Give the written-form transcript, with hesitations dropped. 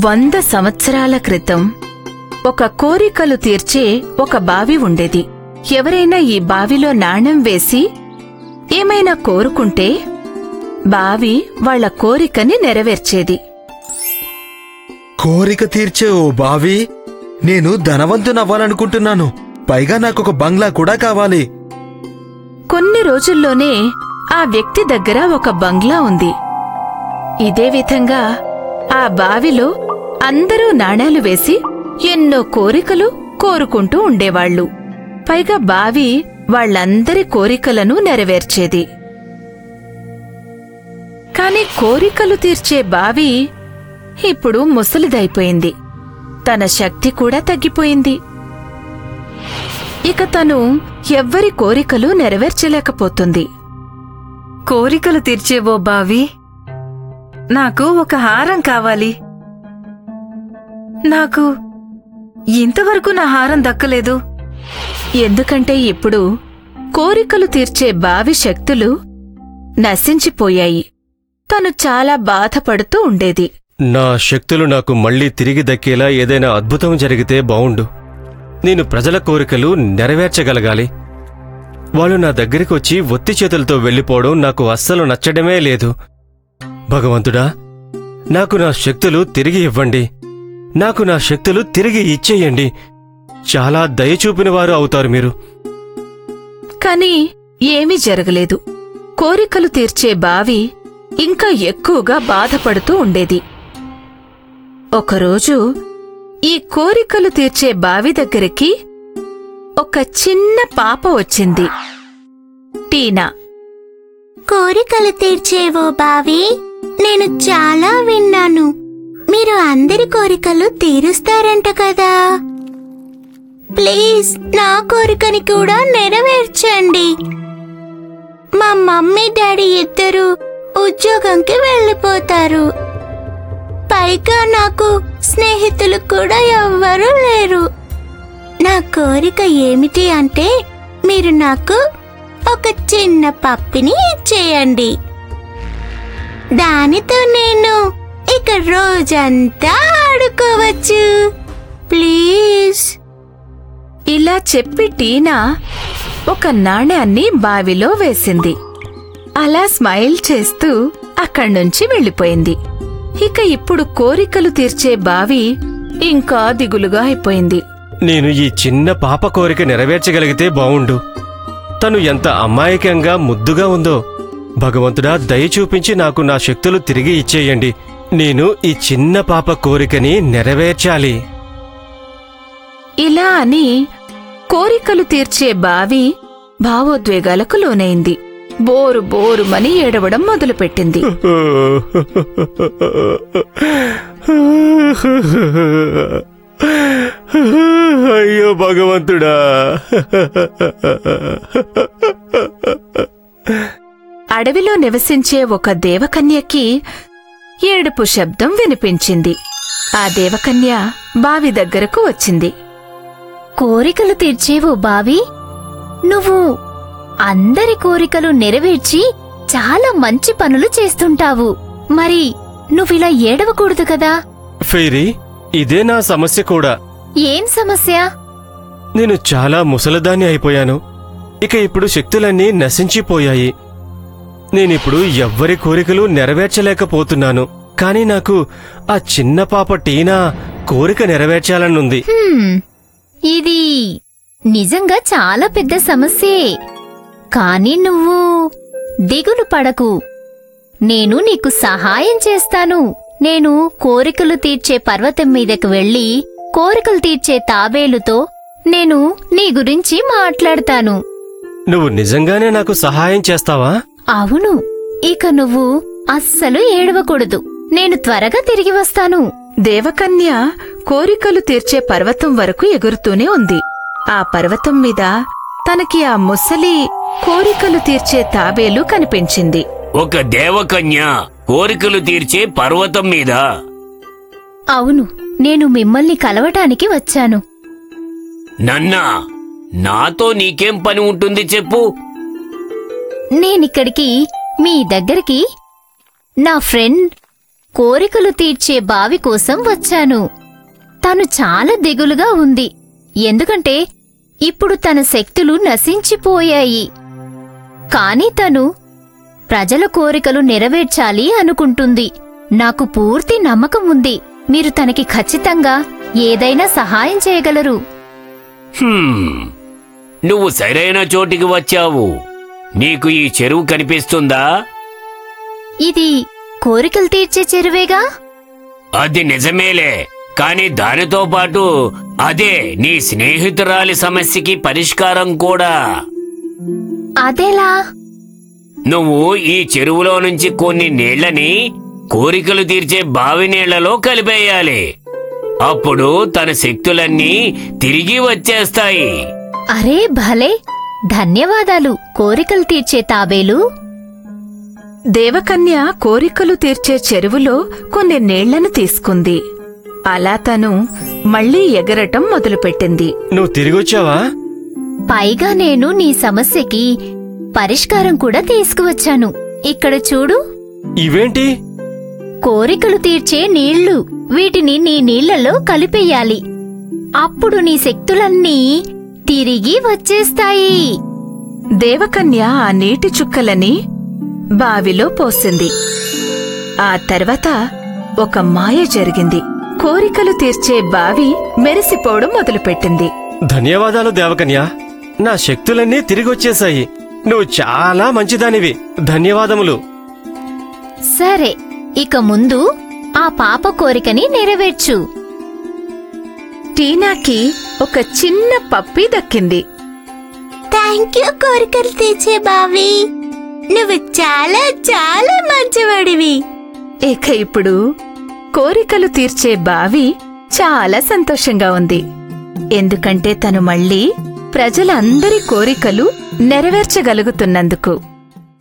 100 సంవత్సరాల క్రితం ఒక కోరికలు తీర్చే ఒక బావి ఉండేది. ఎవరైనా ఈ బావిలో నాణెం వేసి ఏమైనా కోరుకుంటే బావి వాళ్ల కోరికని నెరవేర్చేది. కోరిక తీర్చే ఓ బావి, నేను ధనవంతునవ్వాలనుకుంటున్నాను. పైగా నాకొక బంగ్లా కూడా కావాలి. కొన్ని రోజుల్లోనే ఆ వ్యక్తి దగ్గర ఒక బంగ్లా ఉంది. ఇదే విధంగా ఆ బావిలో అందరూ నాణేలు వేసి ఎన్నో కోరికలు కోరుకుంటూ ఉండేవాళ్లు. పైగా బావి వాళ్లందరి కోరికలను నెరవేర్చేది. కాని కోరికలు తీర్చే బావి ఇప్పుడు ముసలిదైపోయింది. తన శక్తి కూడా తగ్గిపోయింది. ఇక తను ఎవ్వరి కోరికలు నెరవేర్చలేకపోతుంది. కోరికలు తీర్చే ఓ బావి, నాకు ఒక హారం కావాలి. నాకు ఇంతవరకు నా హారం దక్కలేదు. ఎందుకంటే ఇప్పుడు కోరికలు తీర్చే బావి శక్తులు నశించిపోయాయి. తను చాలా బాధపడుతూ ఉండేది. నా శక్తులు నాకు మళ్లీ తిరిగి దక్కేలా ఏదైనా అద్భుతం జరిగితే బావుండు. నేను ప్రజల కోరికలు నెరవేర్చగలగాలి. వాళ్ళు నా దగ్గరికి వచ్చి ఒత్తి చేతులతో వెళ్ళిపోవడం నాకు అస్సలు నచ్చడమే లేదు. భగవంతుడా, నాకు నా శక్తులు తిరిగి ఇవ్వండి. నాకు నా శక్తులు తిరిగి ఇచ్చేయండి. చాలా దయచూపినవారు అవుతారు మీరు. కాని ఏమీ జరగలేదు. కోరికలు తీర్చే బావి ఇంకా ఎక్కువగా బాధపడుతూ ఉండేది. ఒకరోజు ఈ కోరికలు తీర్చే బావి దగ్గరికి ఒక చిన్న పాప వచ్చింది. టీనా. కోరికలు తీర్చేవో బావి, నేను చాలా విన్నాను. మీరు అందరి కోరికలు తీరుస్తారంట కదా. ప్లీజ్ నా కోరికని కూడా నెరవేర్చండి. మా మమ్మీ డాడీ ఇద్దరు ఉద్యోగంకి వెళ్ళిపోతారు. పైగా నాకు స్నేహితులు కూడా ఎవ్వరూ లేరు. నా కోరిక ఏమిటి అంటే మీరు నాకు ఒక చిన్న పప్పిని ఇచ్చేయండి. దానితో నేను ఇక రోజంతా ఆడుకోవచ్చు. ప్లీజ్. ఇలా చెప్పి టీనా ఒక నాణ్యాన్ని బావిలో వేసింది. అలా స్మైల్ చేస్తూ అక్కడ్నుంచి వెళ్ళిపోయింది. ఇక ఇప్పుడు కోరికలు తీర్చే బావి ఇంకా దిగులుగా అయిపోయింది. నేను ఈ చిన్న పాప కోరిక నెరవేర్చగలిగితే బావుండు. తను ఎంత అమాయకంగా ముద్దుగా ఉందో. భగవంతుడా, దయ చూపించి నాకు నా శక్తులు తిరిగి ఇచ్చేయండి. నేను ఈ చిన్న పాప కోరికని నెరవేర్చాలి. ఇలా అని కోరికలు తీర్చే బావి భావోద్వేగాలకు లోనైంది. బోరు బోరుమని ఏడవడం మొదలుపెట్టింది. అయ్యో భగవంతుడా. అడవిలో నివసించే ఒక దేవకన్యకి ఏడుపు శబ్దం వినిపించింది. ఆ దేవకన్య బావి దగ్గరకు వచ్చింది. కోరికలు తీర్చేవో బావి, నువ్వు అందరి కోరికలు నెరవేర్చి చాలా మంచి పనులు చేస్తుంటావు. మరి నువ్విలా ఏడవకూడదు కదా. ఫెయిరీ, ఇదే నా సమస్య కూడా. ఏం సమస్య? నేను చాలా ముసలదాన్ని అయిపోయాను. ఇక ఇప్పుడు శక్తులన్నీ నశించిపోయాయి. నేనిప్పుడు ఎవ్వరి కోరికలు నెరవేర్చలేకపోతున్నాను. కాని నాకు ఆ చిన్న పాప టీనా కోరిక నెరవేర్చాలనుంది. ఇది నిజంగా చాలా పెద్ద సమస్యే. కాని నువ్వు దిగులు పడకు. నేను నీకు సహాయం చేస్తాను. నేను కోరికలు తీర్చే పర్వతం మీదకు వెళ్లి కోరికలు తీర్చే తాబేలుతో నేను నీ గురించి మాట్లాడతాను. నువ్వు నిజంగానే నాకు సహాయం చేస్తావా? అవును. ఇక నువ్వు అస్సలు ఏడవకూడదు. నేను త్వరగా తిరిగి వస్తాను. దేవకన్య కోరికలు తీర్చే పర్వతం వరకు ఎగురుతూనే ఉంది. ఆ పర్వతం మీద తనకి ఆ ముసలి కోరికలు తీర్చే తాబేలు కనిపించింది. ఒక దేవకన్య కోరికలు తీర్చే పర్వతం మీద? అవును, నేను మిమ్మల్ని కలవటానికి వచ్చాను. నన్నా, నాతో నీకేం పని ఉంటుంది చెప్పు. నేనిక్కడికి మీ దగ్గరికి నా ఫ్రెండ్ కోరికలు తీర్చే బావి కోసం వచ్చాను. తను చాలా దిగులుగా ఉంది, ఎందుకంటే ఇప్పుడు తన శక్తులు నశించిపోయాయి. కాని తను ప్రజల కోరికలు నెరవేర్చాలి అనుకుంటుంది. నాకు పూర్తి నమ్మకం ఉంది, మీరు తనకి ఖచ్చితంగా ఏదైనా సహాయం చేయగలరు. నువ్వు సరైన చోటికి వచ్చావు. నీకు ఈ చెరువు కనిపిస్తుందా? ఇది కోరికలు తీర్చే చెరువేగా? అది నిజమేలే, కాని దానితో పాటు అదే నీ స్నేహితురాలి సమస్యకి పరిష్కారం కూడా. అదెలా? నువ్వు ఈ చెరువులో నుంచి కొన్ని నీళ్లని కోరికలు తీర్చే బావి నీళ్లలో కలిపేయాలి. అప్పుడు తన శక్తులన్నీ తిరిగి వచ్చేస్తాయి. అరే భలే! ధన్యవాదాలు కోరికలు తీర్చే తాబేలు. దేవకన్య కోరికలు తీర్చే చెరువులో కొన్ని నీళ్లను తీసుకుంది. అలా తను మళ్లీ ఎగరటం మొదలుపెట్టింది. నువ్వు తిరిగొచ్చావా? పైగా నేను నీ సమస్యకి పరిష్కారం కూడా తీసుకువచ్చాను. ఇక్కడ చూడు. ఇవేంటి? కోరికలు తీర్చే నీళ్లు. వీటిని నీ నీళ్లలో కలిపేయాలి. అప్పుడు నీ శక్తులన్నీ తిరిగి వచ్చేస్తాయి. దేవకన్య ఆ నీటి చుక్కలని బావిలో పోసింది. ఆ తర్వాత ఒక మాయ జరిగింది. కోరికలు తీర్చే బావి మెరిసిపోవడం మొదలుపెట్టింది. ధన్యవాదాలు దేవకన్య, నా శక్తులన్నీ తిరిగొచ్చేశాయి. నువ్వు చాలా మంచిదానివి. ధన్యవాదములు. సరే, ఇక ముందు ఆ పాప కోరికని నెరవేర్చు. టీనాకి ఒక చిన్న పప్పి దక్కింది. థ్యాంక్ యూ కోరికలు తీర్చే బావి, నువ్వు చాలా చాలా మంచివాడివి. ఇక ఇప్పుడు కోరికలు తీర్చే బావి చాలా సంతోషంగా ఉంది. ఎందుకంటే తను మళ్ళీ ప్రజలందరి కోరికలు నెరవేర్చగలుగుతున్నందుకు.